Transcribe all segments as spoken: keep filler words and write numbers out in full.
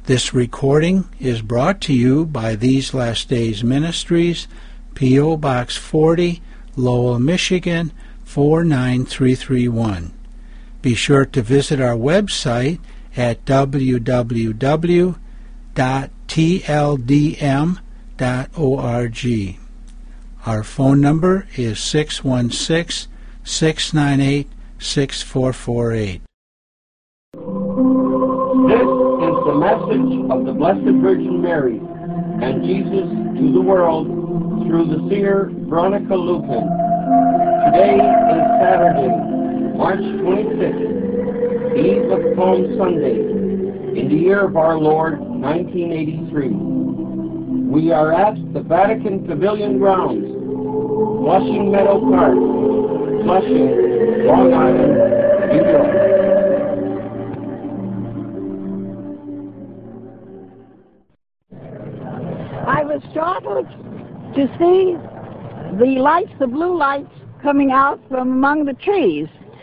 This recording is brought to you by These Last Days Ministries, P O Box forty, Lowell, Michigan, four nine three three one. Be sure to visit our website at w w w dot t l d m dot org. Our phone number is six one six, six nine eight, six four four eight. This is the message of the Blessed Virgin Mary and Jesus to the world through the seer Veronica Lupin. Today is Saturday, March twenty-sixth, Eve of Palm Sunday, in the year of our Lord, nineteen eighty-three. We are at the Vatican Pavilion grounds, Flushing Meadow Park, Flushing, Long Island, New York. I was startled to see the lights, the blue lights, coming out from among the trees.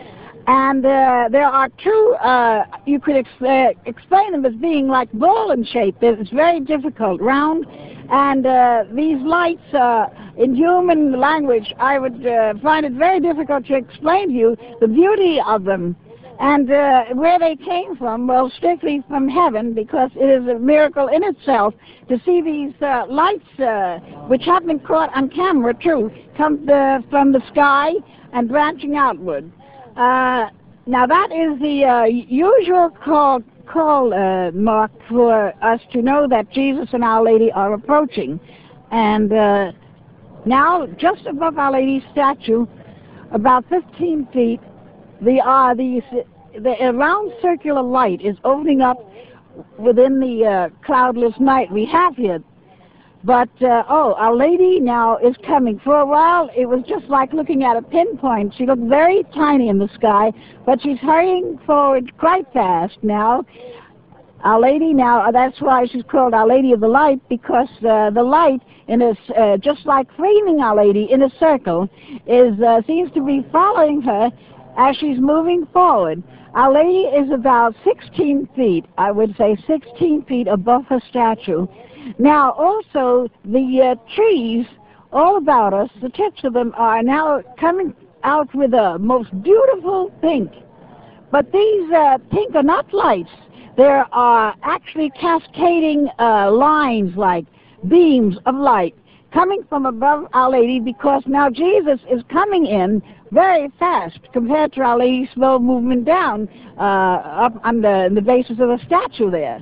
And uh, there are two, uh, you could ex uh, explain them as being like ball in shape. It's very difficult, round. And uh, these lights, uh, in human language, I would uh, find it very difficult to explain to you the beauty of them. And uh, where they came from, well, strictly from heaven, because it is a miracle in itself to see these uh, lights, uh, which have been caught on camera, too, come the, from the sky and branching outward. Uh, now, that is the uh, usual call, call uh, mark for us to know that Jesus and Our Lady are approaching. And uh, now, just above Our Lady's statue, about fifteen feet, The, uh, the, the round circular light is opening up within the uh, cloudless night we have here. But, uh, oh, Our Lady now is coming. For a while, it was just like looking at a pinpoint. She looked very tiny in the sky, but she's hurrying forward quite fast now. Our Lady now, that's why she's called Our Lady of the Light, because uh, the light, in a, uh, just like framing Our Lady in a circle, is uh, seems to be following her as she's moving forward. Our Lady is about sixteen feet, I would say sixteen feet above her statue. Now, also, the uh, trees all about us, the tips of them are now coming out with a most beautiful pink. But these uh, pink are not lights. There are actually cascading uh, lines, like beams of light, coming from above Our Lady, because now Jesus is coming in very fast compared to Our Lady's slow movement down uh, up on the, the basis of the statue there.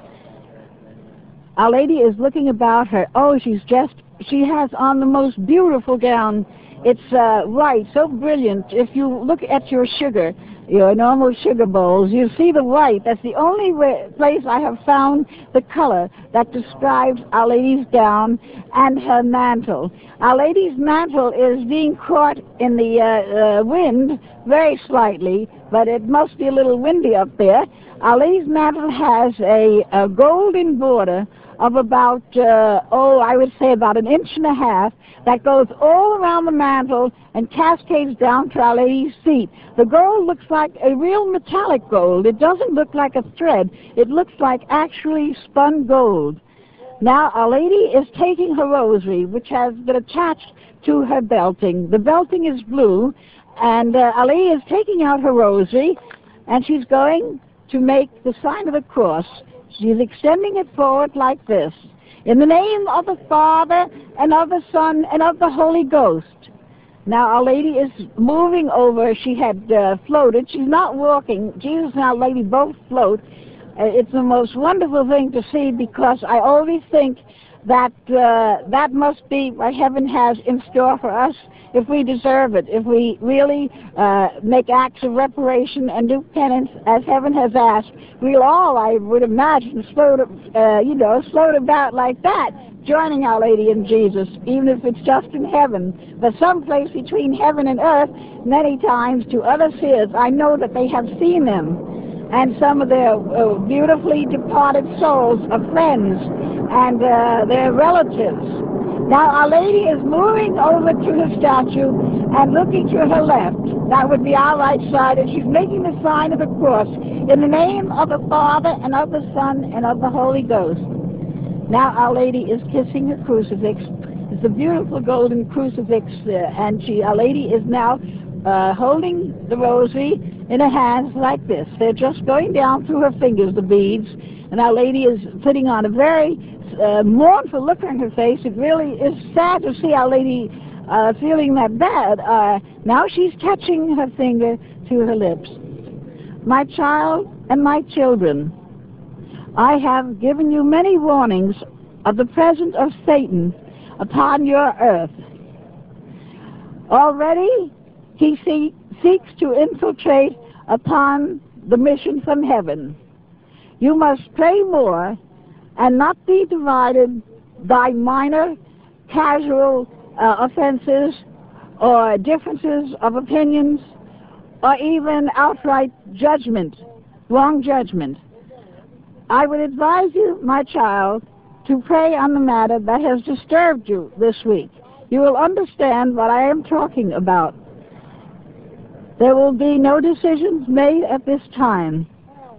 Our Lady is looking about her. Oh, she's just, she has on the most beautiful gown. It's uh, white, so brilliant. If you look at your sugar, your normal sugar bowls, you see the white. That's the only way, place I have found the color that describes Our Lady's gown and her mantle. Our Lady's mantle is being caught in the uh, uh, wind very slightly, but it must be a little windy up there. Our Lady's mantle has a, a golden border of about, uh, oh, I would say about an inch and a half, that goes all around the mantle and cascades down to Our Lady's feet. The gold looks like a real metallic gold. It doesn't look like a thread. It looks like actually spun gold. Now, Our Lady is taking her rosary, which has been attached to her belting. The belting is blue, and uh, Our Lady is taking out her rosary, and she's going to make the sign of the cross. She's extending it forward like this. In the name of the Father, and of the Son, and of the Holy Ghost. Now, Our Lady is moving over. She had uh, floated. She's not walking. Jesus and Our Lady both float. Uh, it's the most wonderful thing to see, because I always think that uh, that must be what heaven has in store for us if we deserve it, if we really uh, make acts of reparation and do penance as heaven has asked. We'll all, I would imagine, float, uh, you know, float about like that, joining Our Lady and Jesus, even if it's just in heaven. But someplace between heaven and earth, many times to other seers, I know that they have seen them, and some of their uh, beautifully departed souls of friends and uh, their relatives. Now, Our Lady is moving over to the statue and looking to her left. That would be our right side, and she's making the sign of the cross in the name of the Father and of the Son and of the Holy Ghost. Now Our Lady is kissing her crucifix. It's a beautiful golden crucifix, uh, and she, Our Lady is now uh, holding the rosary in her hands like this. They're just going down through her fingers, the beads, and Our Lady is putting on a very uh, mournful look on her face. It really is sad to see Our Lady uh, feeling that bad. Uh, now she's touching her finger to her lips. My child and my children, I have given you many warnings of the presence of Satan upon your earth. Already he see, seeks to infiltrate upon the mission from heaven. You must pray more and not be divided by minor, casual uh, offenses or differences of opinions or even outright judgment, wrong judgment. I would advise you, my child, to pray on the matter that has disturbed you this week. You will understand what I am talking about. There will be no decisions made at this time.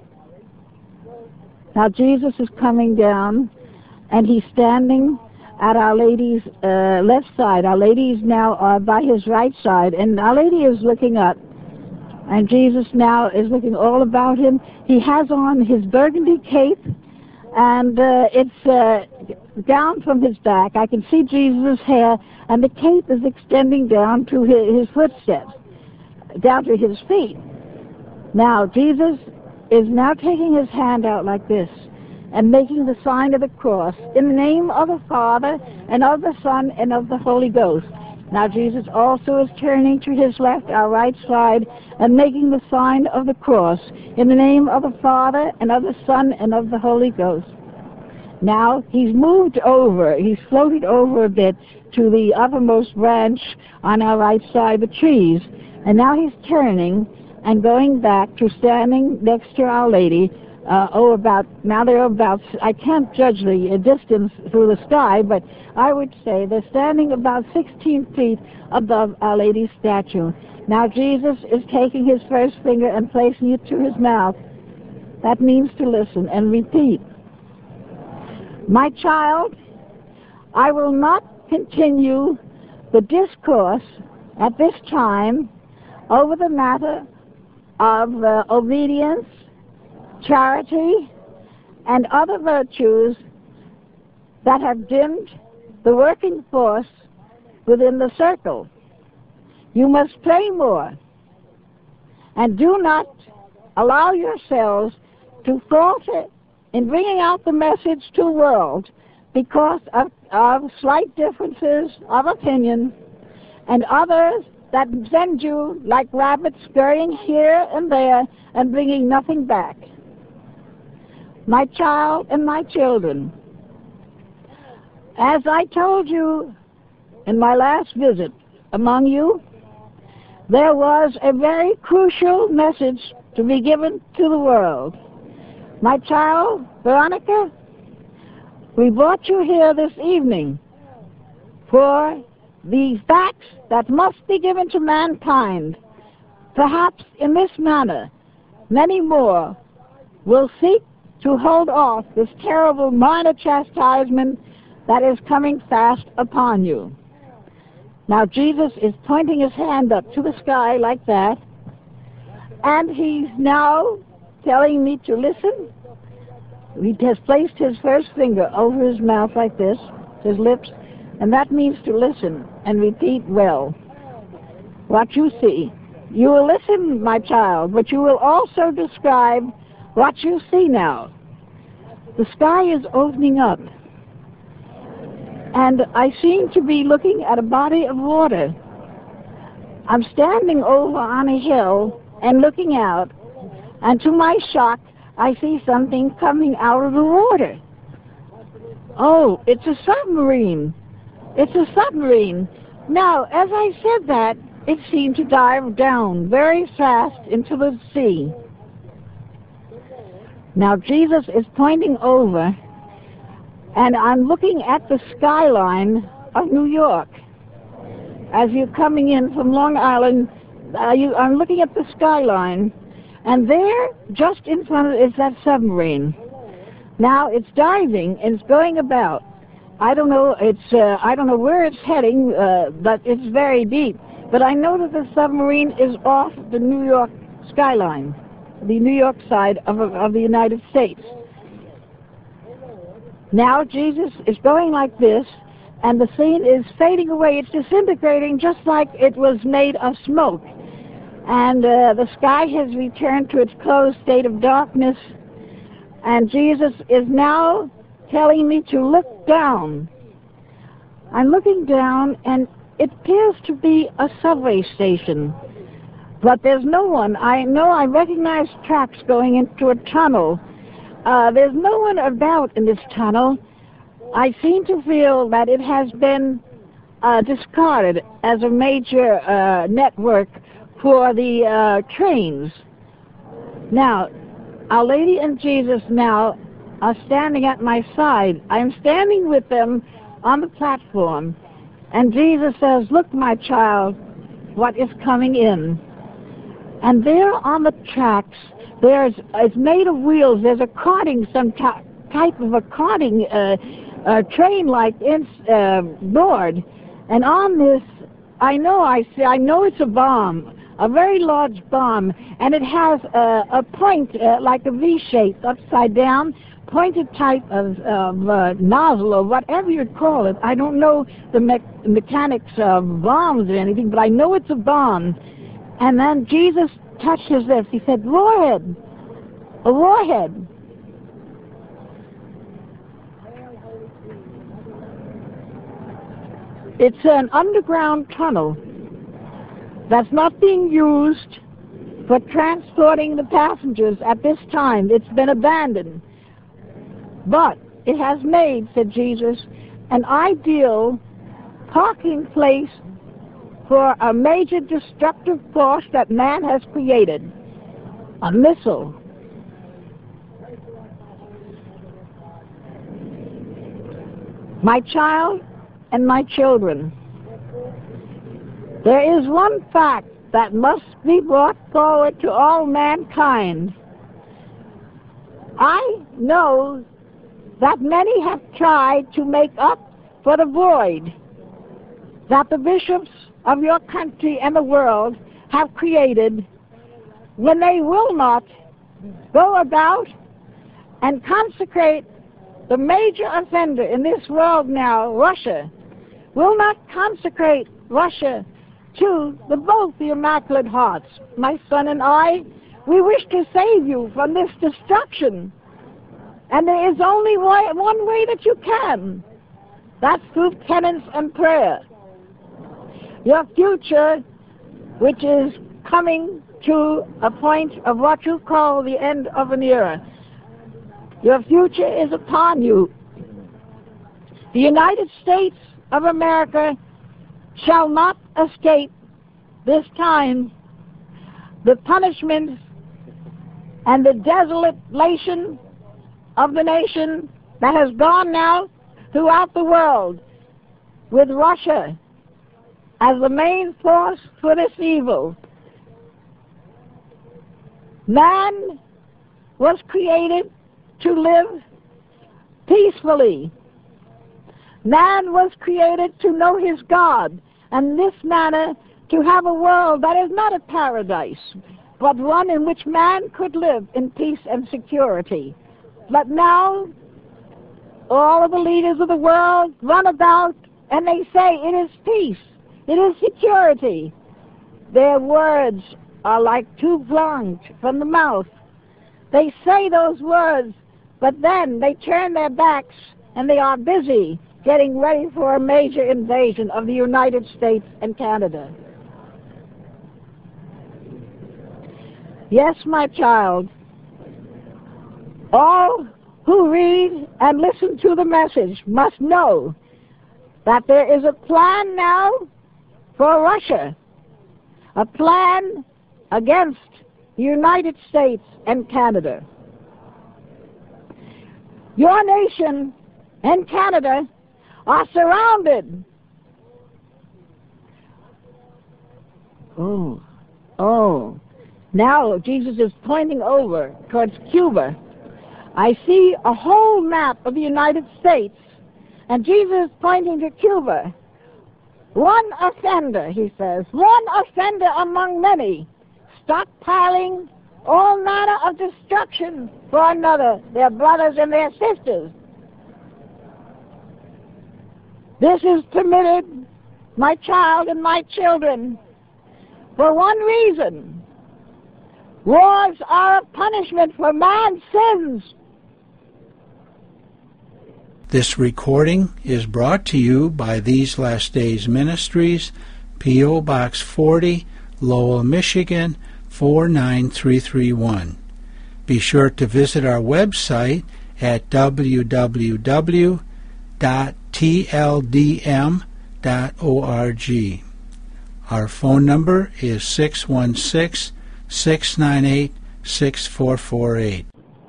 Now Jesus is coming down, and he's standing at Our Lady's uh, left side. Our Lady is now uh, by his right side, and Our Lady is looking up. And Jesus now is looking all about him. He has on his burgundy cape, and uh, it's uh, down from his back. I can see Jesus' hair, and the cape is extending down to his, his footsteps, down to his feet. Now, Jesus is now taking his hand out like this and making the sign of the cross in the name of the Father and of the Son and of the Holy Ghost. Now Jesus also is turning to his left, our right side, and making the sign of the cross in the name of the Father and of the Son and of the Holy Ghost. Now he's moved over, he's floated over a bit to the uppermost branch on our right side, the trees, and now he's turning and going back to standing next to Our Lady. Uh, oh, about, now they're about, I can't judge the uh, distance through the sky, but I would say they're standing about sixteen feet above Our Lady's statue. Now Jesus is taking his first finger and placing it to his mouth. That means to listen and repeat. My child, I will not continue the discourse at this time over the matter of uh, obedience, charity, and other virtues that have dimmed the working force within the circle. You must pray more, and do not allow yourselves to falter in bringing out the message to the world because of, of slight differences of opinion and others that send you like rabbits scurrying here and there and bringing nothing back. My child and my children, as I told you in my last visit among you, there was a very crucial message to be given to the world. My child, Veronica, we brought you here this evening for the facts that must be given to mankind. Perhaps in this manner, many more will seek to hold off this terrible minor chastisement that is coming fast upon you. Now Jesus is pointing his hand up to the sky like that, and he's now telling me to listen. He has placed his first finger over his mouth like this, his lips, and that means to listen and repeat well what you see. You will listen, my child, but you will also describe what you see now. The sky is opening up, and I seem to be looking at a body of water. I'm standing over on a hill and looking out, and to my shock, I see something coming out of the water. Oh, it's a submarine. It's a submarine. Now, as I said that, it seemed to dive down very fast into the sea. Now, Jesus is pointing over, and I'm looking at the skyline of New York. As you're coming in from Long Island uh, you, I'm looking at the skyline, and there, just in front of it, is that submarine. Now it's diving and it's going about. I don't know. It's uh, I don't know where it's heading, uh, but it's very deep. But I know that the submarine is off the New York skyline, the New York side of of the United States. Now Jesus is going like this, and the scene is fading away. It's disintegrating just like it was made of smoke. And uh, the sky has returned to its closed state of darkness. And Jesus is now telling me to look down. I'm looking down, and it appears to be a subway station. But there's no one. I know I recognize tracks going into a tunnel. Uh, there's no one about in this tunnel. I seem to feel that it has been uh, discarded as a major uh, network for the uh, trains. Now, Our Lady and Jesus now are standing at my side. I'm standing with them on the platform, and Jesus says, "Look, my child, what is coming in." And there on the tracks, there's it's made of wheels. There's a carting, some type of a carting uh, uh, train-like uh, board, and on this, I know I see, I know it's a bomb. A very large bomb, and it has a, a point uh, like a V shape, upside down, pointed type of, of uh, nozzle or whatever you call it. I don't know the me mechanics of bombs or anything, but I know it's a bomb. And then Jesus touched his lips. He said, "Warhead, a warhead." It's an underground tunnel that's not being used for transporting the passengers at this time. It's been abandoned. But it has made, said Jesus, an ideal parking place for a major destructive force that man has created, a missile. My child and my children, there is one fact that must be brought forward to all mankind. I know that many have tried to make up for the void that the bishops of your country and the world have created when they will not go about and consecrate the major offender in this world now, Russia, will not consecrate Russia to the both the Immaculate Hearts. My son and I, we wish to save you from this destruction. And there is only one, one way that you can. That's through penance and prayer. Your future, which is coming to a point of what you call the end of an era, your future is upon you. The United States of America shall not escape this time the punishment and the desolation of the nation that has gone now throughout the world, with Russia as the main force for this evil. Man was created to live peacefully. Man was created to know his God, and in this manner to have a world that is not a paradise, but one in which man could live in peace and security. But now, all of the leaders of the world run about and they say it is peace, it is security. Their words are like two blancs from the mouth. They say those words, but then they turn their backs and they are busy getting ready for a major invasion of the United States and Canada. Yes, my child, all who read and listen to the message must know that there is a plan now for Russia, a plan against the United States and Canada. Your nation and Canada are surrounded. Oh, Oh, now Jesus is pointing over towards Cuba. I see a whole map of the United States, and Jesus is pointing to Cuba. One offender, he says, one offender among many, stockpiling all manner of destruction for another, their brothers and their sisters. This is permitted, my child and my children, for one reason. Wars are a punishment for man's sins. This recording is brought to you by These Last Days Ministries, P O Box forty, Lowell, Michigan, four nine three three one. Be sure to visit our website at w w w dot t l d m dot org. Our phone number is six one six, six nine eight, six four four eight.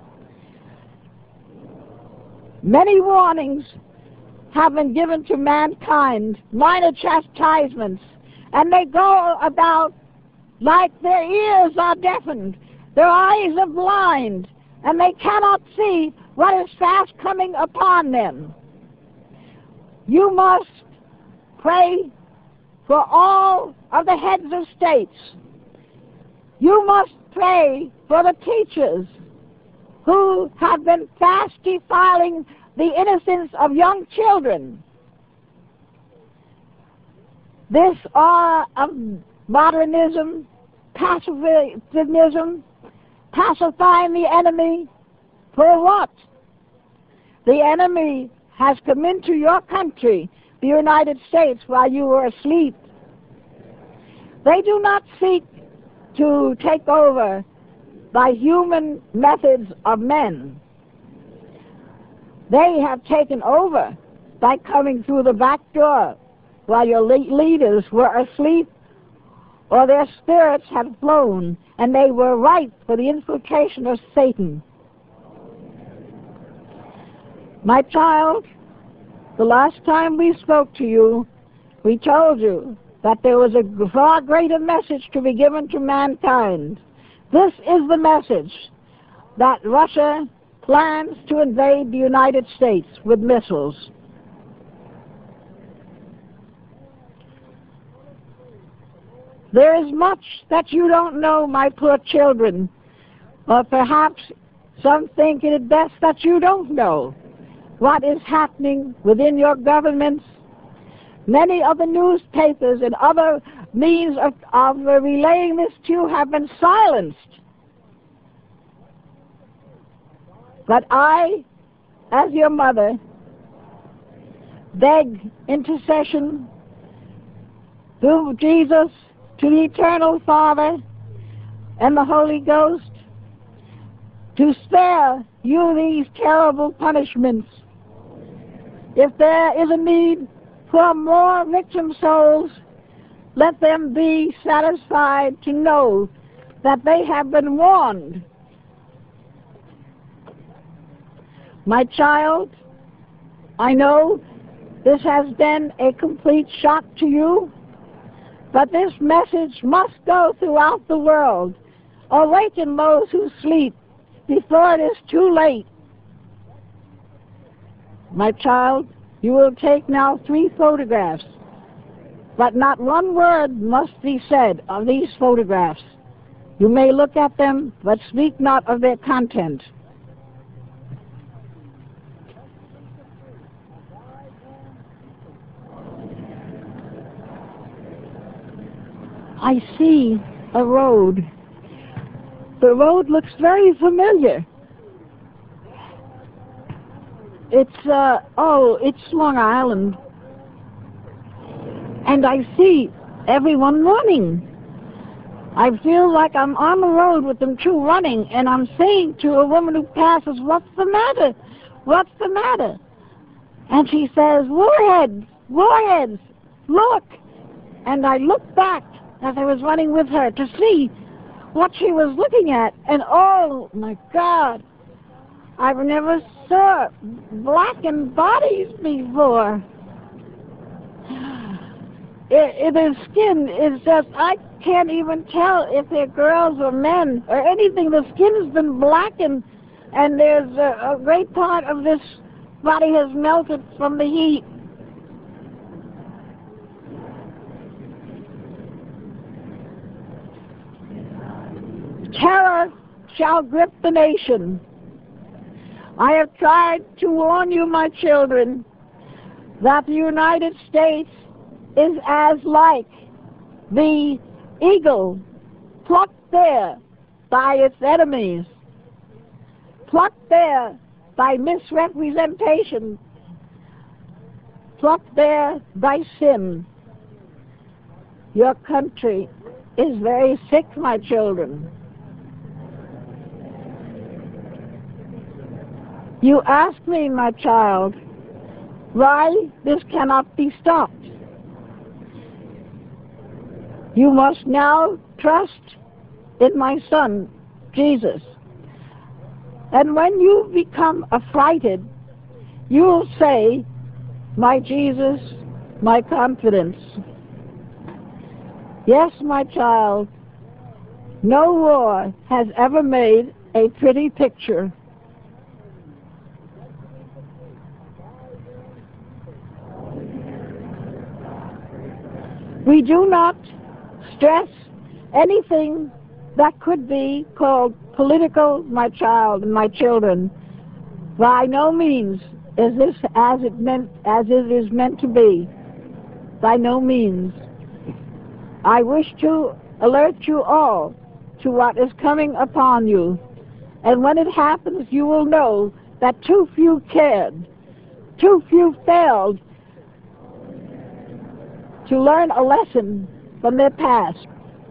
Many warnings have been given to mankind, minor chastisements, and they go about like their ears are deafened, their eyes are blind, and they cannot see what is fast coming upon them. You must pray for all of the heads of states. You must pray for the teachers who have been fast defiling the innocence of young children. This aura of modernism, pacifism, pacifying the enemy, for what? The enemy has come into your country, the United States, while you were asleep. They do not seek to take over by human methods of men. They have taken over by coming through the back door while your le- leaders were asleep, or their spirits had flown and they were ripe for the infiltration of Satan. My child, the last time we spoke to you, we told you that there was a far greater message to be given to mankind. This is the message, that Russia plans to invade the United States with missiles. There is much that you don't know, my poor children, or perhaps some think it is best that you don't know what is happening within your governments. Many of the newspapers and other means of, of uh, relaying this to you have been silenced. But I, as your mother, beg intercession through Jesus to the Eternal Father and the Holy Ghost to spare you these terrible punishments. If there is a need for more victim souls, let them be satisfied to know that they have been warned. My child, I know this has been a complete shock to you, but this message must go throughout the world. Awaken those who sleep before it is too late. My child, you will take now three photographs, but not one word must be said of these photographs. You may look at them, but speak not of their content. I see a road. The road looks very familiar. It's, uh, oh, it's Long Island. And I see everyone running. I feel like I'm on the road with them too running, and I'm saying to a woman who passes, "What's the matter? What's the matter?" And she says, "Warheads, warheads, look." And I looked back as I was running with her to see what she was looking at, and oh my God, I've never saw blackened bodies before. It, it, their skin is just, I can't even tell if they're girls or men or anything. The skin has been blackened, and there's a, a great part of this body has melted from the heat. Terror shall grip the nation. I have tried to warn you, my children, that the United States is as like the eagle plucked there by its enemies, plucked there by misrepresentation, plucked there by sin. Your country is very sick, my children. You ask me, my child, why this cannot be stopped. You must now trust in my Son, Jesus. And when you become affrighted, you will say, my Jesus, my confidence. Yes, my child, no war has ever made a pretty picture. We do not stress anything that could be called political, my child and my children. By no means is this as it meant as it is meant to be. By no means. I wish to alert you all to what is coming upon you. And when it happens, you will know that too few cared, too few failed to learn a lesson from their past.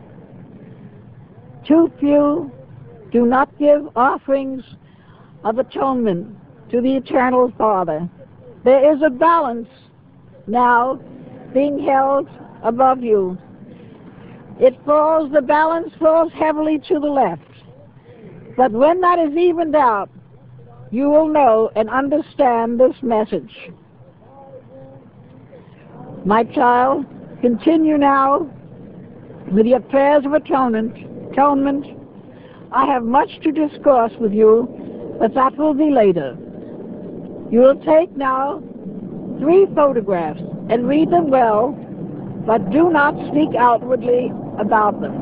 Too few do not give offerings of atonement to the Eternal Father. There is a balance now being held above you. It falls, the balance falls heavily to the left. But when that is evened out, you will know and understand this message. My child, continue now with your prayers of atonement. Atonement. I have much to discourse with you, but that will be later. You will take now three photographs and read them well, but do not speak outwardly about them.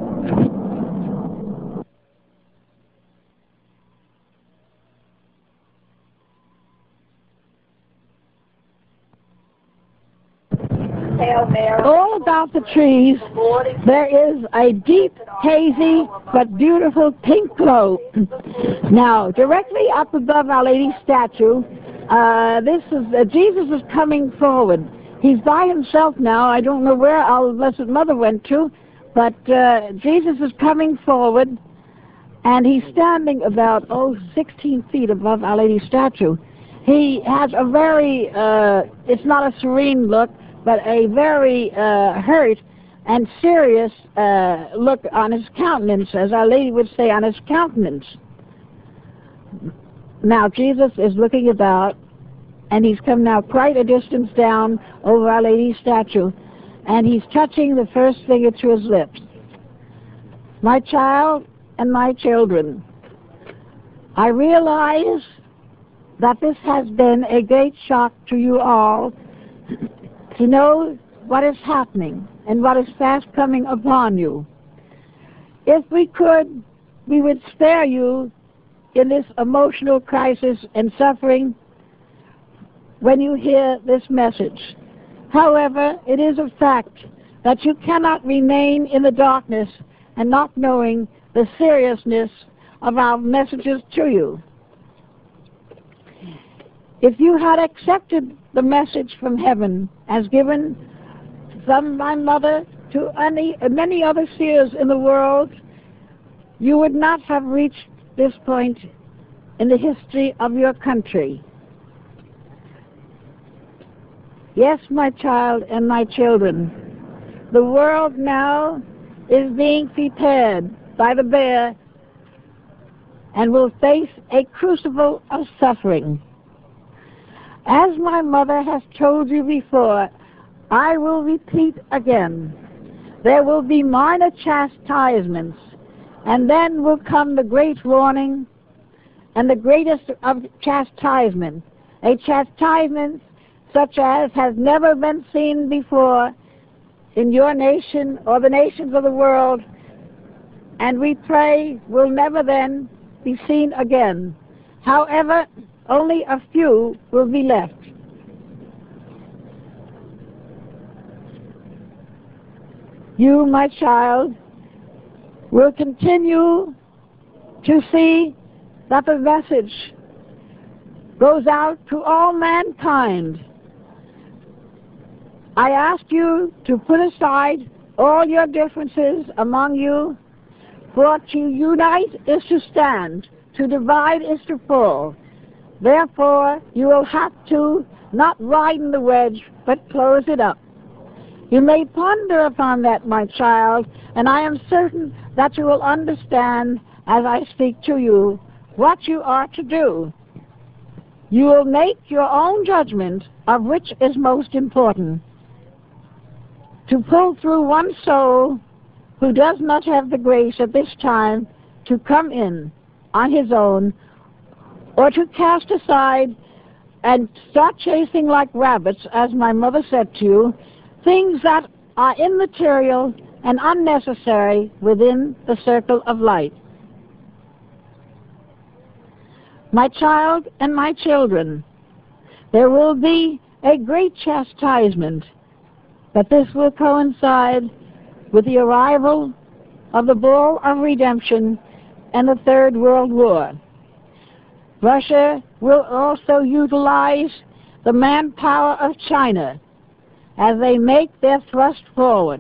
All about the trees, there is a deep, hazy, but beautiful pink glow. Now, directly up above Our Lady's statue, uh, this is uh, Jesus is coming forward. He's by himself now. I don't know where Our Blessed Mother went to, but uh, Jesus is coming forward, and he's standing about, oh, sixteen feet above Our Lady's statue. He has a very, uh, it's not a serene look, but a very uh, hurt and serious uh, look on his countenance, as Our Lady would say, on his countenance. Now, Jesus is looking about, and he's come now quite a distance down over Our Lady's statue, and he's touching the first finger to his lips. My child and my children, I realize that this has been a great shock to you all, to know what is happening and what is fast coming upon you. If we could, we would spare you in this emotional crisis and suffering when you hear this message. However, it is a fact that you cannot remain in the darkness and not knowing the seriousness of our messages to you. If you had accepted the message from heaven as given from my mother to any, many other seers in the world, you would not have reached this point in the history of your country. Yes, my child and my children, the world now is being prepared by the bear and will face a crucible of suffering. As my mother has told you before, I will repeat again there will be minor chastisements, and then will come the great warning and the greatest of chastisement, a chastisement such as has never been seen before in your nation or the nations of the world, and we pray will never then be seen again. However, only a few will be left. You, my child, will continue to see that the message goes out to all mankind. I ask you to put aside all your differences among you, for to unite is to stand, to divide is to fall. Therefore, you will have to not widen the wedge, but close it up. You may ponder upon that, my child, and I am certain that you will understand as I speak to you what you are to do. You will make your own judgment of which is most important. To pull through one soul who does not have the grace at this time to come in on his own, or to cast aside and start chasing like rabbits, as my mother said to you, things that are immaterial and unnecessary within the circle of light. My child and my children, there will be a great chastisement, but this will coincide with the arrival of the ball of redemption and the Third World War. Russia will also utilize the manpower of China as they make their thrust forward.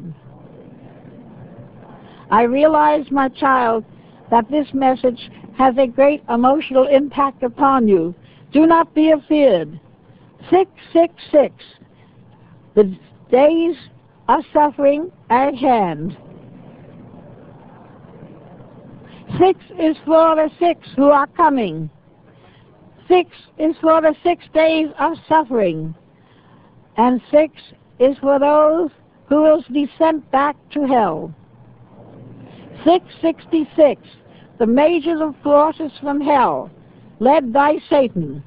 I realize, my child, that this message has a great emotional impact upon you. Do not be afeared. six six six, the days of suffering at hand. Six is for the six who are coming. Six is for the six days of suffering. And six is for those who will be sent back to hell. six sixty-six, the majors of forces from hell, led by Satan.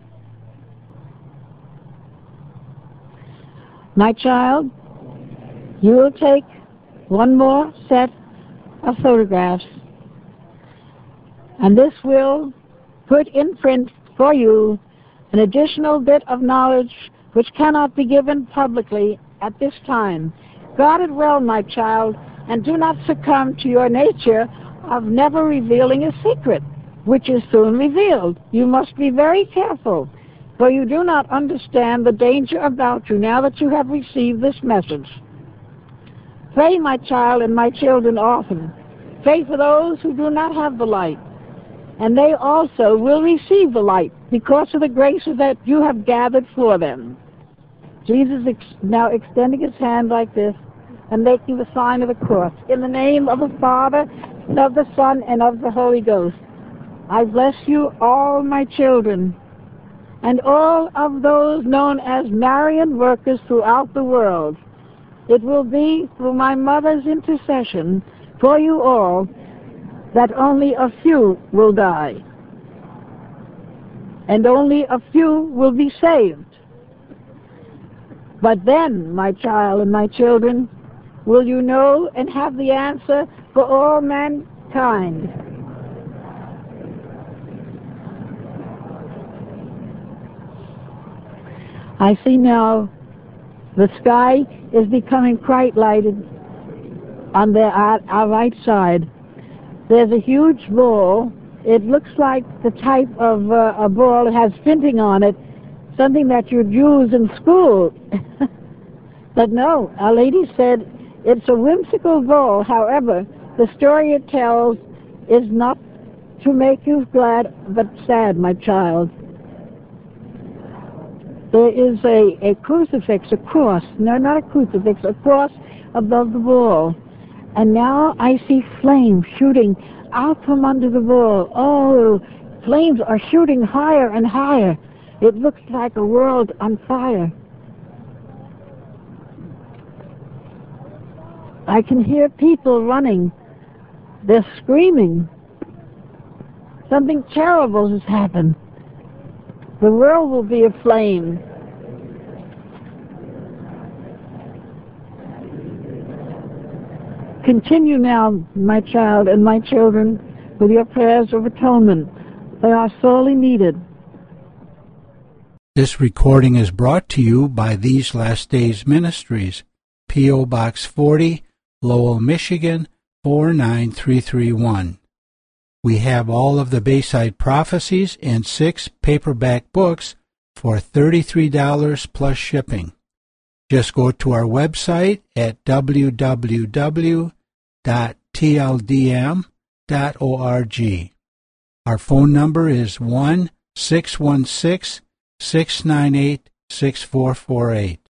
My child, you will take one more set of photographs, and this will put in print for you an additional bit of knowledge which cannot be given publicly at this time. Guard it well, my child, and do not succumb to your nature of never revealing a secret, which is soon revealed. You must be very careful, for you do not understand the danger about you now that you have received this message. Pray, my child and my children, often. Pray for those who do not have the light, and they also will receive the light because of the graces that you have gathered for them. Jesus ex now extending his hand like this and making the sign of the cross. In the name of the Father, and of the Son, and of the Holy Ghost, I bless you all, my children, and all of those known as Marian workers throughout the world. It will be through my mother's intercession for you all that only a few will die, and only a few will be saved. But then, my child and my children, will you know and have the answer for all mankind. I see now the sky is becoming quite lighted on the, our, our right side. There's a huge ball. It looks like the type of uh, a ball that has printing on it, something that you'd use in school. But no, Our Lady said it's a whimsical ball. However, the story it tells is not to make you glad but sad, my child. There is a, a crucifix, a cross, no, not a crucifix, a cross above the ball. And now I see flames shooting out from under the ball. Oh, flames are shooting higher and higher. It looks like a world on fire. I can hear people running. They're screaming. Something terrible has happened. The world will be aflame. Continue now, my child and my children, with your prayers of atonement. They are sorely needed. This recording is brought to you by These Last Days Ministries, P O. Box forty, Lowell, Michigan, four nine three three one. We have all of the Bayside Prophecies and six paperback books for thirty-three dollars plus shipping. Just go to our website at w w w dot t l d m dot org. Our phone number is one six one six, six nine eight, six four four eight.